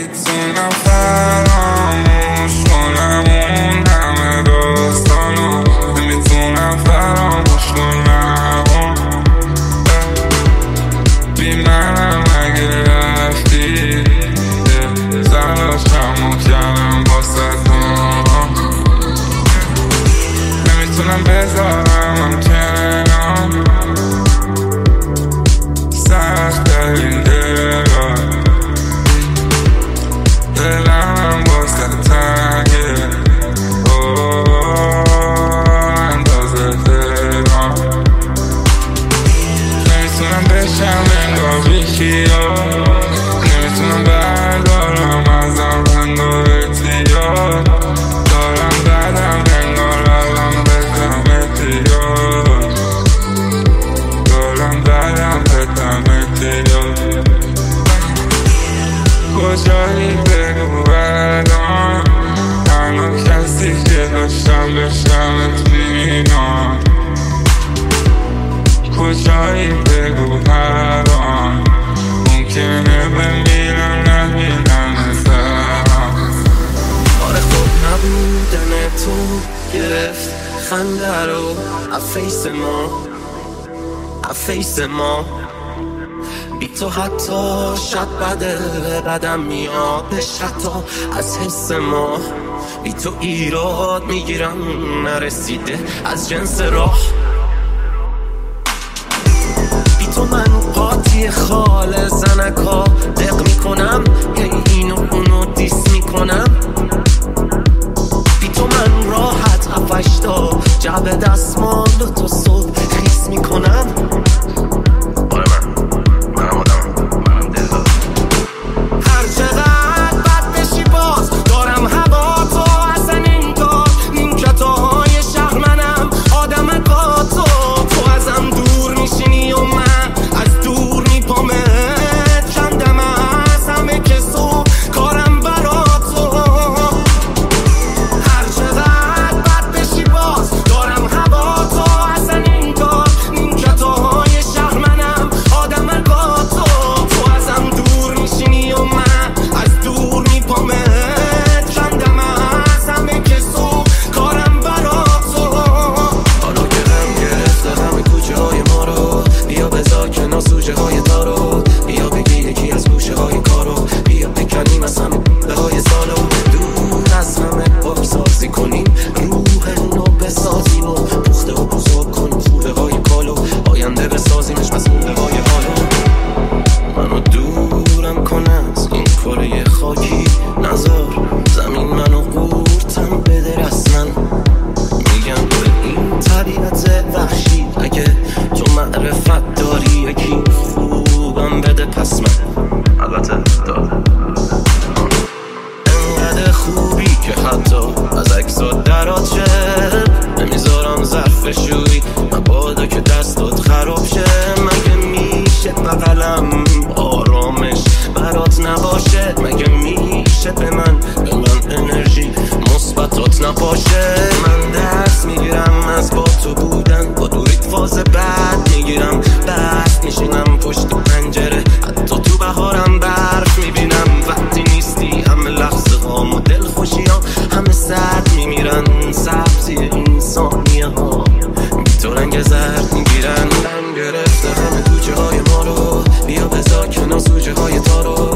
نمیتونم فراموش کنم اون همه داستانو، نمیتونم فراموش کنم اون بی منم اگه رفتی زلاشمو کردم باستم، نمیتونم بذارم کنار سخت این دلم باست تنگه اندازه دلم، نمیتونم بشم انگار بیخیال، نمیتونم بردارم ازم رنگ و ارتیاد، دارم بدم انگار الان بزم ارتیاد، دارم بدم بزم ارتیاد. کجایی بگو بردان تنها کسی که داشتم بشمت بینام، کجایی بگو بردان ممکنه بمیرم نبینم ازم. آره خوب نبودن تو گرفت خنده رو افیس ما بی تو حتی شب بده بدم میادش حتی از حس ما، بی تو ایراد میگیرم نرسیده از جنس راه، بی تو من قاطی خال زنکا دق میکنم هی اینو اونو دیس میکنم، بی تو من راحت هفشتا جعب دستمال تو صبح خیس میکنم. انقدر خوبی که حتی از عکسات درات شه، نمیذارم ظرف شویی مبادا که دستات خراب شه، مگه میشه بغلم آرامش برات نباشه، مگه میشه به من انرژی مثبتات نباشه، من درس میگیرم از با تو بودن، با دوریت فاز بعد میگیرم برف میشینم پشت پنجره، حتی تو بهارم برف میبینم، وقتی نیستی همه لحظه ها و دل خوشی ها همه سرد میمیرن، سبزی انسانیه ها بی تو رنگ زرد میگیرن، من گرفته همه کوچه های ما رو، بیا بذار کنار سوژه های تارو،